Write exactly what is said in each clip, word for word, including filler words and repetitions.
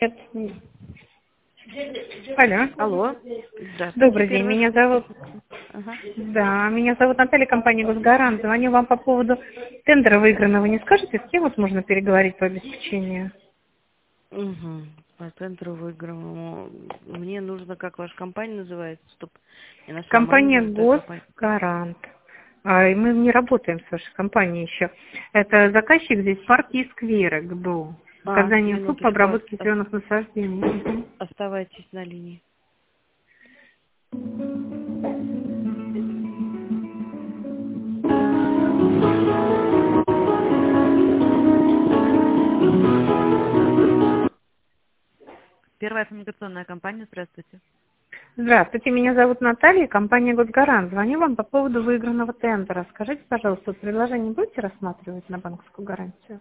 Нет. Алло. Алло. Добрый день, Первый... меня зовут... Ага. Да, меня зовут Наталья, компания «Госгарант». Звоню вам по поводу тендера выигранного. Не скажете, с кем вот можно переговорить по обеспечению? Угу. По центру выигранному. Мне нужно, как ваша компания называется? Стоп. Я нашла Компания менеджер той компании. «Госгарант». А, и мы не работаем с вашей компанией еще. Это заказчик здесь парки и скверы, ГБУ. А, Оказание услуг по минуточку. обработке Оста- зеленых насаждений. Мгм. Оставайтесь на линии. Первая коммуникационная компания. Здравствуйте. Здравствуйте, меня зовут Наталья, компания «Госгарант». Звоню вам по поводу выигранного тендера. Скажите, пожалуйста, предложение будете рассматривать на банковскую гарантию?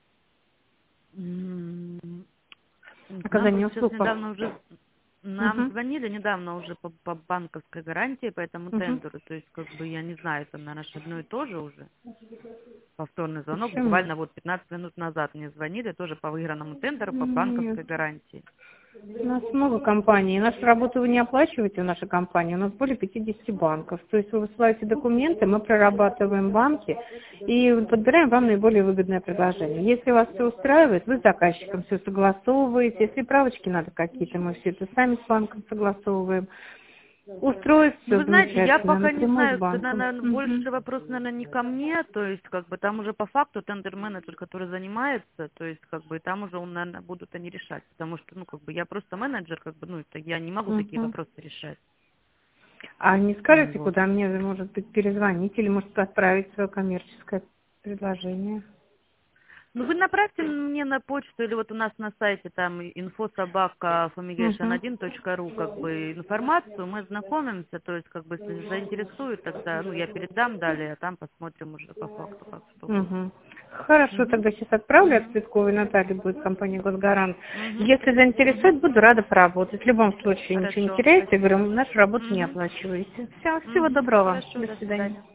М, Нам Оказание просто сейчас услуг по... недавно уже нам Мгм. звонили недавно уже по, по банковской гарантии по этому Мгм. тендеру. То есть, как бы, я не знаю, это, наверное, одно и то же уже. Повторный звонок. Почему? Буквально вот пятнадцать минут назад мне звонили тоже по выигранному тендеру по Нет. банковской гарантии. У нас много компаний. Нашу работу вы не оплачиваете в нашей компании. У нас более пятидесяти банков. То есть вы высылаете документы, мы прорабатываем банки и подбираем вам наиболее выгодное предложение. Если вас все устраивает, вы с заказчиком все согласовываете. Если правочки надо какие-то, мы все это сами с банком согласовываем. Устроить Ну, все вы знаете, я замечательно, пока не напрямую с знаю, это, банком. наверное, Мгм. больше вопрос, наверное, не ко мне, то есть, как бы, там уже по факту тендер-менеджер, который занимается, то есть, как бы, там уже, он, наверное, будут они решать, потому что, ну, как бы, я просто менеджер, как бы, ну, это я не могу такие Мгм. вопросы решать. А не М, скажете, Вот. куда мне, может быть, перезвонить или, может, отправить свое коммерческое предложение? Ну, вы направьте мне на почту, или вот у нас на сайте там инфо собака фумигейшн Мгм. один точка ру, как бы, информацию, мы знакомимся, то есть, как бы, если заинтересует, тогда, ну, я передам далее, а там посмотрим уже по факту, как что будет. Мгм. Хорошо, Угу. тогда сейчас отправлю от Угу. Цветковой Натальи, будет компания «Госгарант». Угу. Если Угу. заинтересует, буду рада поработать. В любом случае ничего не Хорошо, теряете, говорю, спасибо. нашу работу не Угу. оплачиваете. Все, всего Угу. доброго вам. Хорошо, До до свидания. свидания.